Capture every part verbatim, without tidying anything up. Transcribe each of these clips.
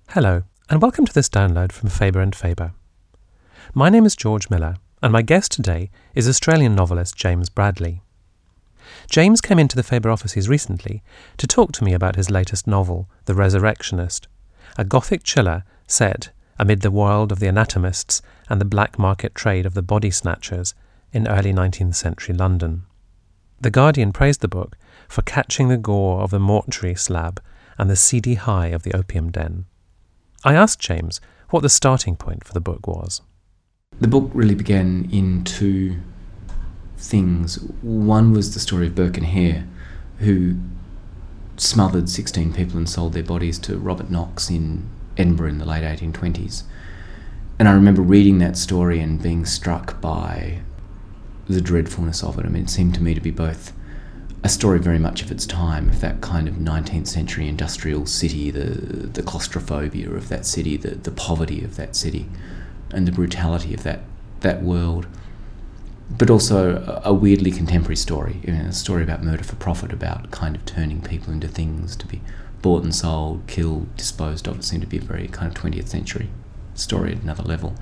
Hello, and welcome to this download from Faber and Faber. My name is George Miller, and my guest today is Australian novelist James Bradley. James came into the Faber offices recently to talk to me about his latest novel, The Resurrectionist, a gothic chiller set amid the world of the anatomists and the black market trade of the body snatchers in early nineteenth century London. The Guardian praised the book for catching the gore of the mortuary slab and the seedy high of the opium den. I asked James what the starting point for the book was. The book really began in two things. One was the story of Burke and Hare, who smothered sixteen people and sold their bodies to Robert Knox in Edinburgh in the late eighteen twenties. And I remember reading that story and being struck by the dreadfulness of it. I mean, it seemed to me to be both a story very much of its time, of that kind of nineteenth century industrial city, the the claustrophobia of that city, the, the poverty of that city, and the brutality of that, that world. But also a, a weirdly contemporary story, you know, a story about murder for profit, about kind of turning people into things to be bought and sold, killed, disposed of. It seemed to be a very kind of twentieth century story at another level.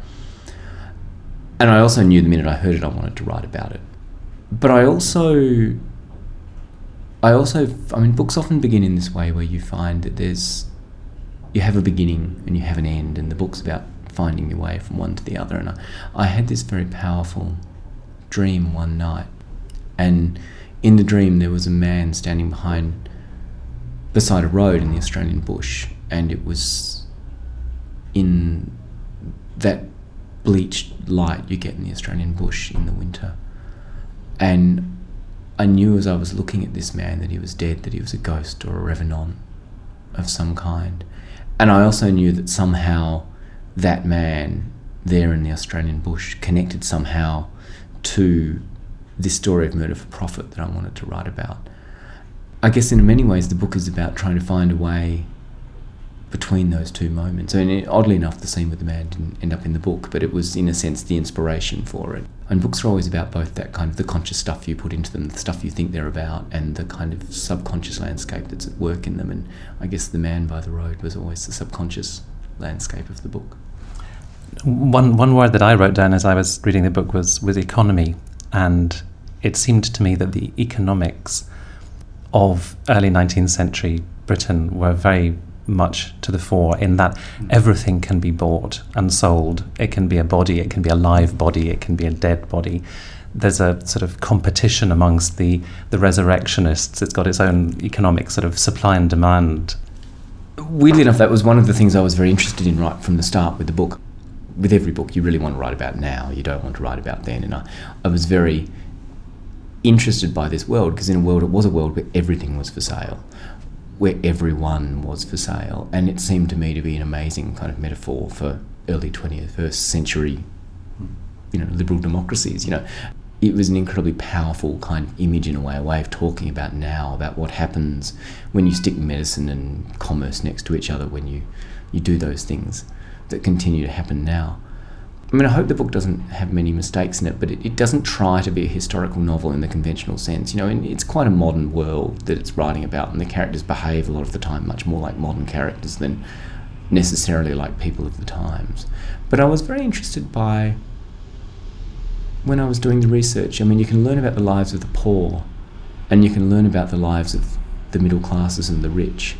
And I also knew the minute I heard it I wanted to write about it. But I also... I also, I mean, books often begin in this way where you find that there's, you have a beginning and you have an end, and the book's about finding your way from one to the other. And I, I had this very powerful dream one night, and in the dream there was a man standing behind, beside a road in the Australian bush, and it was in that bleached light you get in the Australian bush in the winter. And I knew as I was looking at this man that he was dead, that he was a ghost or a revenant of some kind. And I also knew that somehow that man there in the Australian bush connected somehow to this story of murder for profit that I wanted to write about. I guess in many ways the book is about trying to find a way between those two moments. I mean, oddly enough, the scene with the man didn't end up in the book, but it was, in a sense, the inspiration for it. And books are always about both that kind of the conscious stuff you put into them, the stuff you think they're about, and the kind of subconscious landscape that's at work in them. And I guess The Man by the Road was always the subconscious landscape of the book. One one word that I wrote down as I was reading the book was, was economy, and it seemed to me that the economics of early nineteenth century Britain were very much to the fore, in that everything can be bought and sold. It can be a body, it can be a live body, it can be a dead body. There's a sort of competition amongst the, the resurrectionists. It's got its own economic sort of supply and demand. Weirdly enough, that was one of the things I was very interested in right from the start with the book. With every book, you really want to write about now, you don't want to write about then. And I, I was very interested by this world, because in a world, it was a world where everything was for sale, where everyone was for sale, and it seemed to me to be an amazing kind of metaphor for early twenty-first century, you know, liberal democracies. You know, it was an incredibly powerful kind of image in a way, a way of talking about now, about what happens when you stick medicine and commerce next to each other, when you, you do those things that continue to happen now. I mean, I hope the book doesn't have many mistakes in it, but it, it doesn't try to be a historical novel in the conventional sense. You know, and it's quite a modern world that it's writing about, and the characters behave a lot of the time much more like modern characters than necessarily like people of the times. But I was very interested by, when I was doing the research, I mean, you can learn about the lives of the poor, and you can learn about the lives of the middle classes and the rich.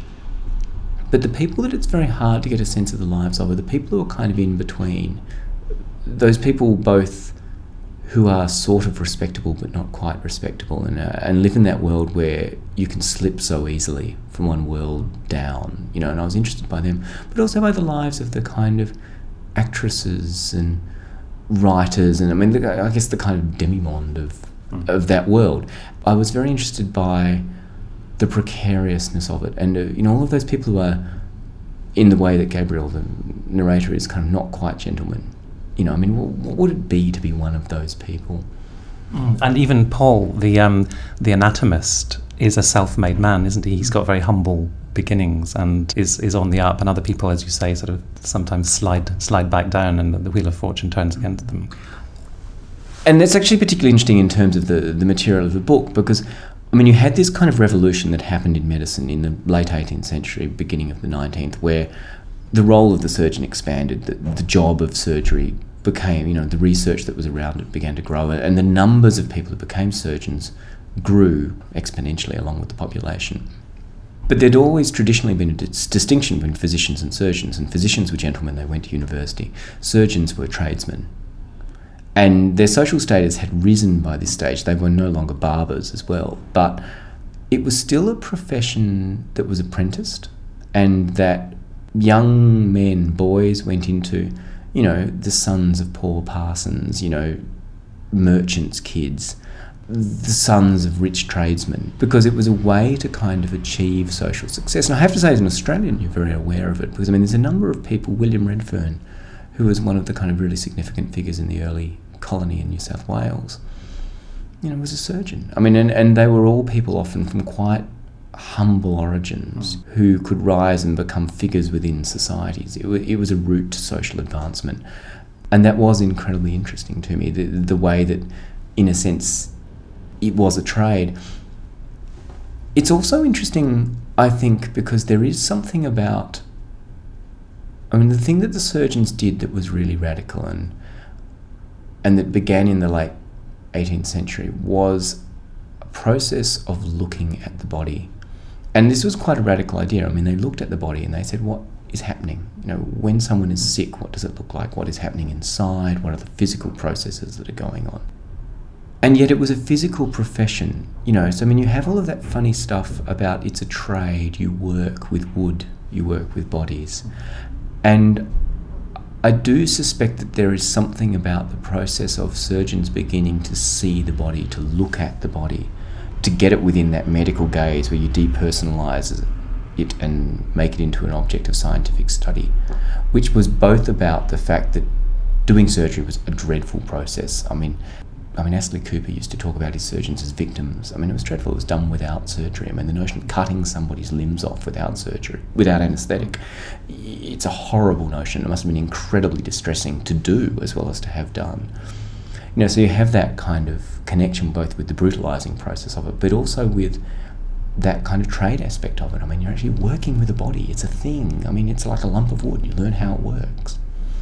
But the people that it's very hard to get a sense of the lives of are the people who are kind of in between. Those people both who are sort of respectable but not quite respectable, and uh, and live in that world where you can slip so easily from one world down, you know, and I was interested by them, but also by the lives of the kind of actresses and writers, and I mean, the, I guess the kind of demimonde of, mm. of that world. I was very interested by the precariousness of it, and, uh, you know, all of those people who are, in the way that Gabriel, the narrator, is kind of not quite gentlemen. You know, I mean, what would it be to be one of those people? Mm. And even Paul, the um, the anatomist, is a self-made man, isn't he? He's got very humble beginnings and is, is on the up, and other people, as you say, sort of sometimes slide slide back down, and the wheel of fortune turns against them. And that's actually particularly interesting in terms of the, the material of the book, because, I mean, you had this kind of revolution that happened in medicine in the late eighteenth century, beginning of the nineteenth, where the role of the surgeon expanded, the, the job of surgery became, you know, the research that was around it began to grow, and the numbers of people who became surgeons grew exponentially along with the population. But there'd always traditionally been a dis- distinction between physicians and surgeons, and physicians were gentlemen, they went to university. Surgeons were tradesmen. And their social status had risen by this stage. They were no longer barbers as well, but it was still a profession that was apprenticed, and that young men, boys, went into, you know, the sons of poor parsons, you know, merchants' kids, the sons of rich tradesmen, because it was a way to kind of achieve social success. And I have to say, as an Australian, you're very aware of it, because, I mean, there's a number of people, William Redfern, who was one of the kind of really significant figures in the early colony in New South Wales, you know, was a surgeon. I mean, and, and they were all people often from quite humble origins mm. who could rise and become figures within societies. It, w- it was a route to social advancement. And that was incredibly interesting to me, the, the way that, in a sense, it was a trade. It's also interesting, I think, because there is something about, I mean, the thing that the surgeons did that was really radical and and that began in the late eighteenth century was a process of looking at the body. And this was quite a radical idea. I mean, they looked at the body and they said, what is happening? You know, when someone is sick, what does it look like? What is happening inside? What are the physical processes that are going on? And yet it was a physical profession, you know. So, I mean, you have all of that funny stuff about it's a trade, you work with wood, you work with bodies. And I do suspect that there is something about the process of surgeons beginning to see the body, to look at the body, to get it within that medical gaze where you depersonalise it and make it into an object of scientific study, which was both about the fact that doing surgery was a dreadful process. I mean, I mean, Astley Cooper used to talk about his surgeons as victims. I mean, it was dreadful. It was done without surgery. I mean, the notion of cutting somebody's limbs off without surgery, without anaesthetic, it's a horrible notion. It must have been incredibly distressing to do as well as to have done. You know, so you have that kind of connection both with the brutalising process of it, but also with that kind of trade aspect of it. I mean, you're actually working with a body. It's a thing. I mean, it's like a lump of wood. You learn how it works.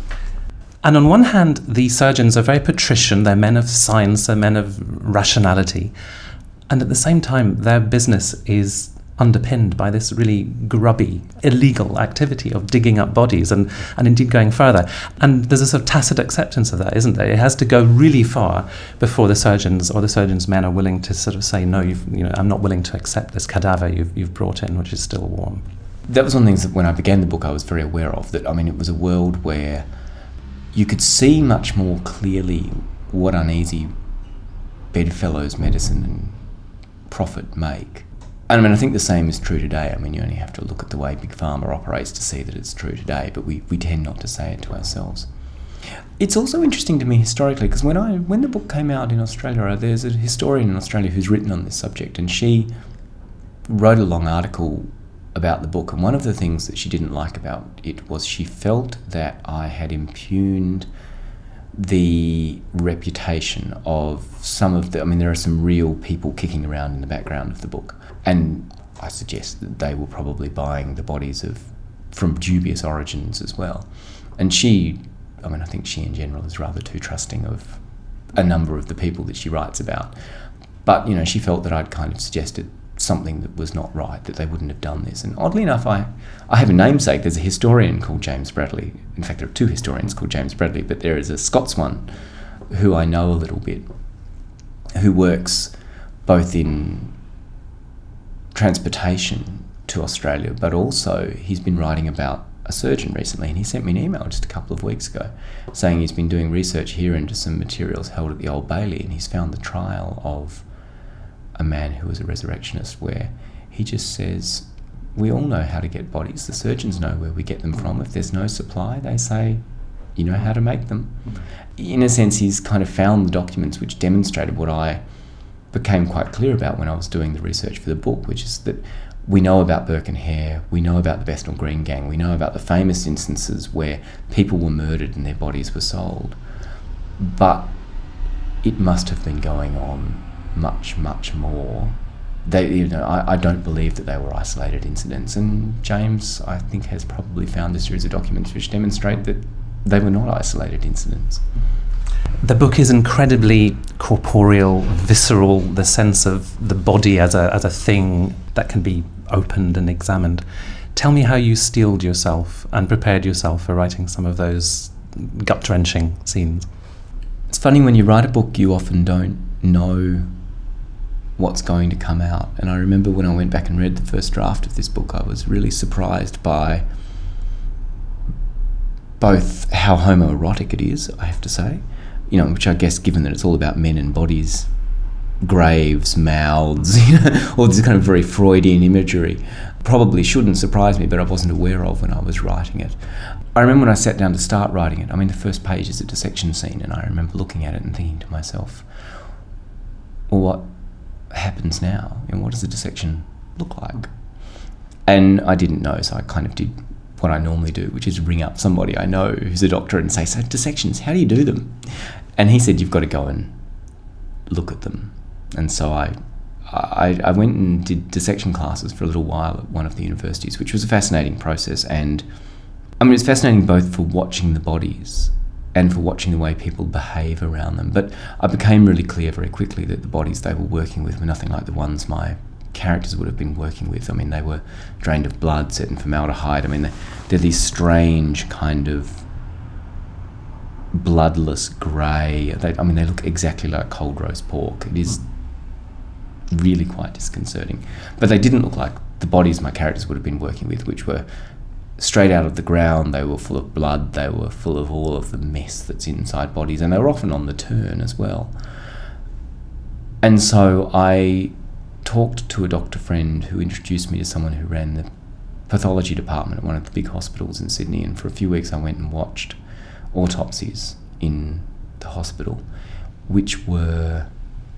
And on one hand, the surgeons are very patrician, they're men of science, they're men of rationality. And at the same time, their business is underpinned by this really grubby, illegal activity of digging up bodies and, and indeed going further. And there's a sort of tacit acceptance of that, isn't there? It has to go really far before the surgeons or the surgeons' men are willing to sort of say, no, you've, you know, I'm not willing to accept this cadaver you've, you've brought in, which is still warm. That was one of the things that when I began the book I was very aware of, that, I mean, it was a world where you could see much more clearly what uneasy bedfellows medicine and profit make. And I mean, I think the same is true today. I mean, you only have to look at the way Big Pharma operates to see that it's true today, but we, we tend not to say it to ourselves. It's also interesting to me historically, because when I when the book came out in Australia, there's a historian in Australia who's written on this subject, and she wrote a long article about the book, and one of the things that she didn't like about it was she felt that I had impugned the reputation of some of the, I mean, there are some real people kicking around in the background of the book, and I suggest that they were probably buying the bodies of, from dubious origins as well. And she, I mean, I think she in general is rather too trusting of a number of the people that she writes about. But, you know, she felt that I'd kind of suggested something that was not right, that they wouldn't have done this. And oddly enough, I, I have a namesake. There's a historian called James Bradley. In fact, there are two historians called James Bradley, but there is a Scots one who I know a little bit, who works both in transportation to Australia, but also he's been writing about a surgeon recently, and he sent me an email just a couple of weeks ago saying he's been doing research here into some materials held at the Old Bailey, and he's found the trial of a man who was a resurrectionist, where he just says, we all know how to get bodies. The surgeons know where we get them from. If there's no supply, they say, you know how to make them. In a sense, he's kind of found the documents which demonstrated what I became quite clear about when I was doing the research for the book, which is that we know about Burke and Hare, we know about the Bethnal Green Gang, we know about the famous instances where people were murdered and their bodies were sold. But it must have been going on much, much more they, you know, I, I don't believe that they were isolated incidents. And James, I think, has probably found a series of documents which demonstrate that they were not isolated incidents. The book is incredibly corporeal, visceral, the sense of the body as a as a thing that can be opened and examined. Tell me how you steeled yourself and prepared yourself for writing some of those gut-wrenching scenes. It's funny, when you write a book, you often don't know what's going to come out. And I remember when I went back and read the first draft of this book, I was really surprised by both how homoerotic it is, I have to say, you know, which I guess, given that it's all about men and bodies, graves, mouths, you know, all this kind of very Freudian imagery, probably shouldn't surprise me, but I wasn't aware of when I was writing it. I remember when I sat down to start writing it, I mean, the first page is a dissection scene, and I remember looking at it and thinking to myself, well, what happens now? And what does a dissection look like? And I didn't know, so I kind of did what I normally do, which is ring up somebody I know who's a doctor and say, so dissections, how do you do them? And he said, you've got to go and look at them. And so I, I, I went and did dissection classes for a little while at one of the universities, which was a fascinating process. And I mean, it's fascinating both for watching the bodies and for watching the way people behave around them. But I became really clear very quickly that the bodies they were working with were nothing like the ones my characters would have been working with. I mean, they were drained of blood, set in formaldehyde. I mean, they're, they're these strange kind of bloodless grey. They, I mean, they look exactly like cold roast pork. It is really quite disconcerting. But they didn't look like the bodies my characters would have been working with, which were straight out of the ground. They were full of blood. They were full of all of the mess that's inside bodies, and they were often on the turn as well. And so I talked to a doctor friend who introduced me to someone who ran the pathology department at one of the big hospitals in Sydney, and for a few weeks I went and watched autopsies in the hospital, which were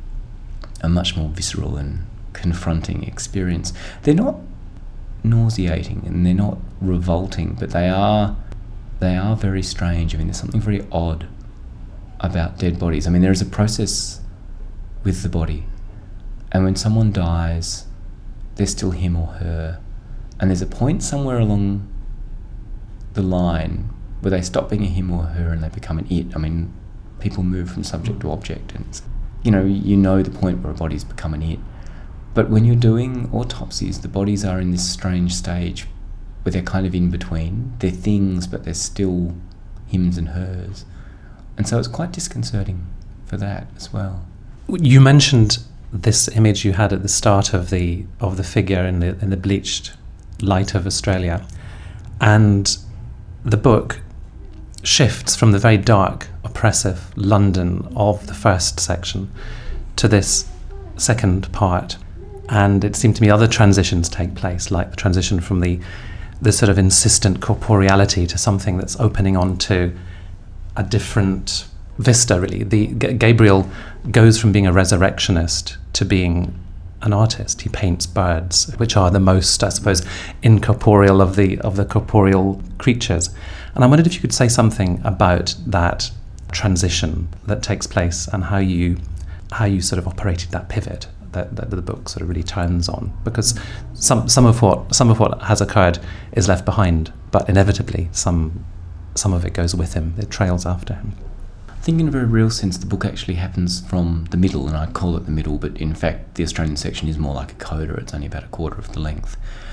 a much more visceral and confronting experience. They're not nauseating and they're not revolting, but they are they are very strange. I mean, there's something very odd about dead bodies. I mean, there is a process with the body, and when someone dies, they're still him or her, and there's a point somewhere along the line where they stop being a him or her and they become an it. I mean, people move from subject to object, and it's, you know, you know the point where a body's become an it. But when you're doing autopsies, the bodies are in this strange stage where they're kind of in between. They're things, but they're still hims and hers. And so it's quite disconcerting for that as well. You mentioned this image you had at the start of the of the figure in the in the bleached light of Australia, and the book shifts from the very dark, oppressive London of the first section to this second part. And it seemed to me other transitions take place, like the transition from the the sort of insistent corporeality to something that's opening onto a different vista, really. The G- Gabriel goes from being a resurrectionist to being an artist. He paints birds, which are the most, I suppose, incorporeal of the of the corporeal creatures. And I wondered if you could say something about that transition that takes place and how you how you sort of operated that pivot that, that the book sort of really turns on, because some some of what some of what has occurred is left behind, but inevitably some some of it goes with him. It trails after him. I think in a very real sense the book actually happens from the middle, and I call it the middle, but in fact the Australian section is more like a coda. It's only about a quarter of the length.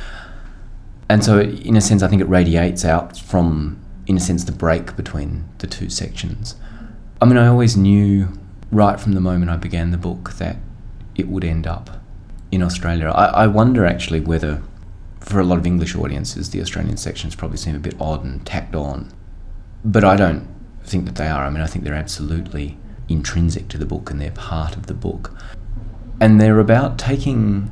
And so in a sense I think it radiates out from, in a sense, the break between the two sections. I mean, I always knew right from the moment I began the book that it would end up in Australia. I, I wonder actually whether, for a lot of English audiences, the Australian sections probably seem a bit odd and tacked on. But I don't think that they are. I mean, I think they're absolutely intrinsic to the book and they're part of the book. And they're about taking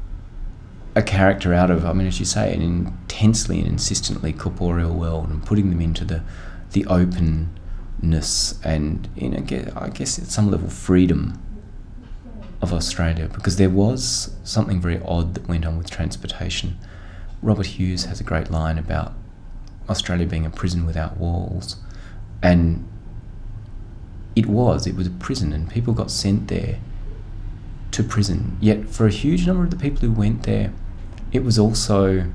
a character out of, I mean, as you say, an intensely and insistently corporeal world and putting them into the the openness and, you know, I guess at some level freedom of Australia, because there was something very odd that went on with transportation. Robert Hughes has a great line about Australia being a prison without walls, and it was, it was a prison, and people got sent there to prison. Yet for a huge number of the people who went there, it was also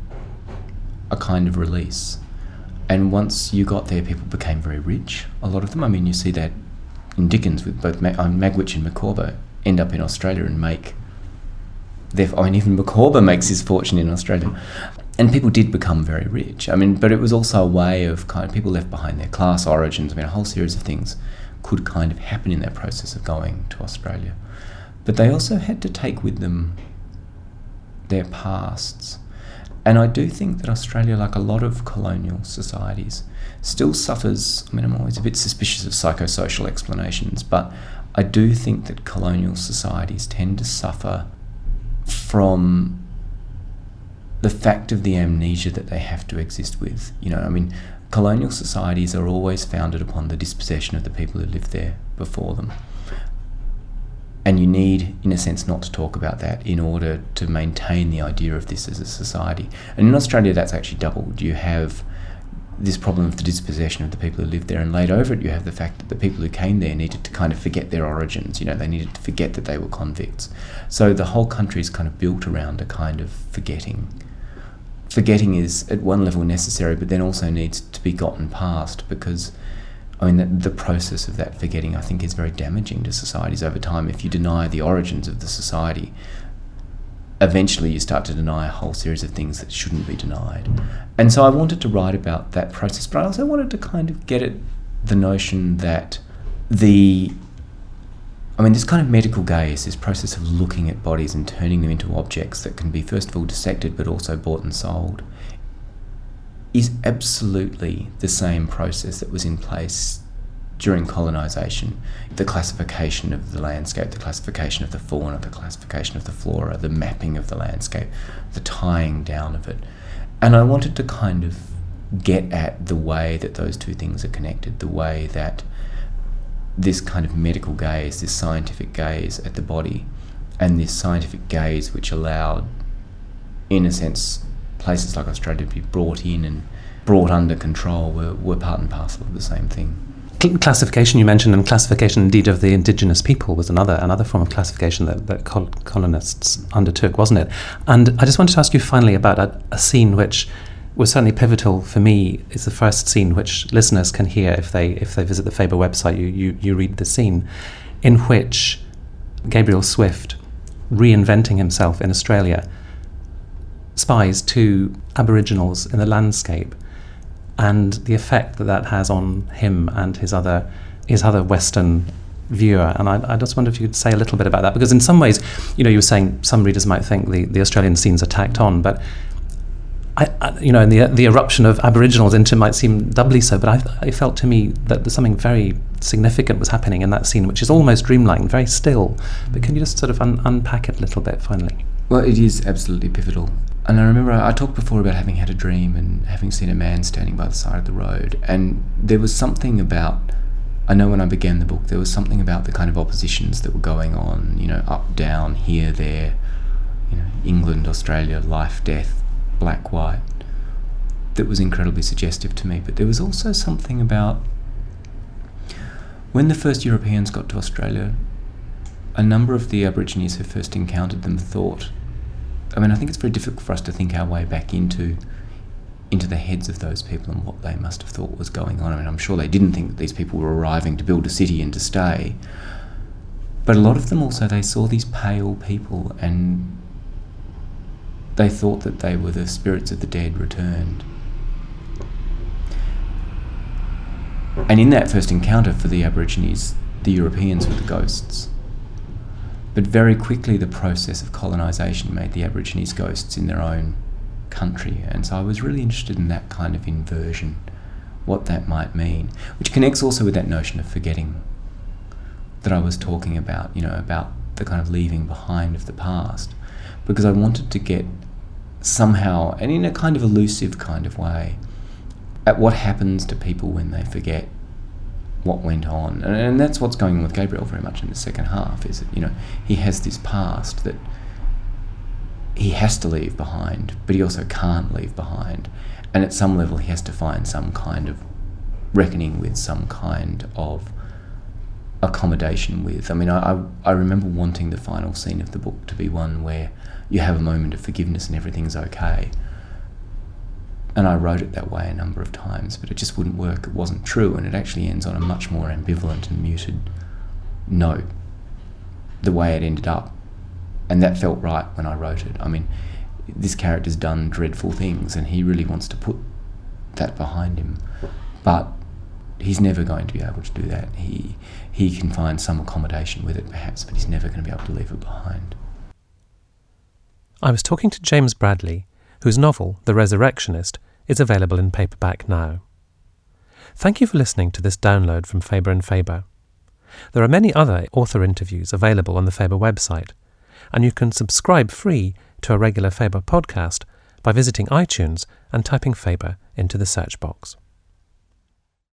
a kind of release. And once you got there, people became very rich, a lot of them. I mean, you see that in Dickens with both Mag- um, Magwitch and Micawber end up in Australia and make their... I mean, even Micawber makes his fortune in Australia. And people did become very rich. I mean, but it was also a way of kind of people left behind their class origins. I mean, a whole series of things could kind of happen in that process of going to Australia. But they also had to take with them their pasts. And I do think that Australia, like a lot of colonial societies, still suffers... I mean, I'm always a bit suspicious of psychosocial explanations, but I do think that colonial societies tend to suffer from the fact of the amnesia that they have to exist with. You know, I mean, colonial societies are always founded upon the dispossession of the people who lived there before them. And you need, in a sense, not to talk about that in order to maintain the idea of this as a society. And in Australia, that's actually doubled. You have this problem of the dispossession of the people who lived there, and laid over it, you have the fact that the people who came there needed to kind of forget their origins. You know, they needed to forget that they were convicts. So the whole country is kind of built around a kind of forgetting. Forgetting is, at one level, necessary, but then also needs to be gotten past, because I mean, the, the process of that forgetting, I think, is very damaging to societies over time. If you deny the origins of the society, eventually you start to deny a whole series of things that shouldn't be denied. And so I wanted to write about that process, but I also wanted to kind of get at the notion that the... I mean, this kind of medical gaze, this process of looking at bodies and turning them into objects that can be, first of all, dissected but also bought and sold, is absolutely the same process that was in place during colonisation. The classification of the landscape, the classification of the fauna, the classification of the flora, the mapping of the landscape, the tying down of it. And I wanted to kind of get at the way that those two things are connected, the way that this kind of medical gaze, this scientific gaze at the body, and this scientific gaze which allowed, in a sense, places like Australia to be brought in and brought under control were, were part and parcel of the same thing. Classification you mentioned, and classification indeed of the indigenous people, was another another form of classification that, that col- colonists undertook, wasn't it? And I just wanted to ask you finally about a, a scene which was certainly pivotal for me. It's the first scene which listeners can hear if they if they visit the Faber website. You, you, you read the scene in which Gabriel Swift, reinventing himself in Australia, spies two Aboriginals in the landscape, and the effect that that has on him and his other his other Western viewer. And I, I just wonder if you could say a little bit about that, because in some ways, you know, you were saying some readers might think the, the Australian scenes are tacked on, but I, I, you know, and the the eruption of Aboriginals into it might seem doubly so. But I, I felt to me that there's something very significant was happening in that scene, which is almost dreamlike, very still. But can you just sort of un- unpack it a little bit finally? Well, it is absolutely pivotal. And I remember I talked before about having had a dream and having seen a man standing by the side of the road. And there was something about, I know when I began the book, there was something about the kind of oppositions that were going on, you know, up, down, here, there, you know, England, Australia, life, death, black, white, that was incredibly suggestive to me. But there was also something about when the first Europeans got to Australia, a number of the Aborigines who first encountered them thought, I mean, I think it's very difficult for us to think our way back into into the heads of those people and what they must have thought was going on. I mean, I'm sure they didn't think that these people were arriving to build a city and to stay. But a lot of them also, they saw these pale people and they thought that they were the spirits of the dead returned. And in that first encounter for the Aborigines, the Europeans were the ghosts. But very quickly the process of colonisation made the Aborigines ghosts in their own country. And so I was really interested in that kind of inversion, what that might mean, which connects also with that notion of forgetting that I was talking about, you know, about the kind of leaving behind of the past, because I wanted to get somehow, and in a kind of elusive kind of way, at what happens to people when they forget what went on. And, and that's what's going on with Gabriel very much in the second half, is that, you know, he has this past that he has to leave behind, but he also can't leave behind. And at some level he has to find some kind of reckoning with, some kind of accommodation with. I mean, I, I, I remember wanting the final scene of the book to be one where you have a moment of forgiveness and everything's okay. And I wrote it that way a number of times, but it just wouldn't work. It wasn't true, and it actually ends on a much more ambivalent and muted note, the way it ended up. And that felt right when I wrote it. I mean, this character's done dreadful things, and he really wants to put that behind him. But he's never going to be able to do that. He, he can find some accommodation with it, perhaps, but he's never going to be able to leave it behind. I was talking to James Bradley, whose novel, The Resurrectionist, is available in paperback now. Thank you for listening to this download from Faber and Faber. There are many other author interviews available on the Faber website, and you can subscribe free to a regular Faber podcast by visiting iTunes and typing Faber into the search box.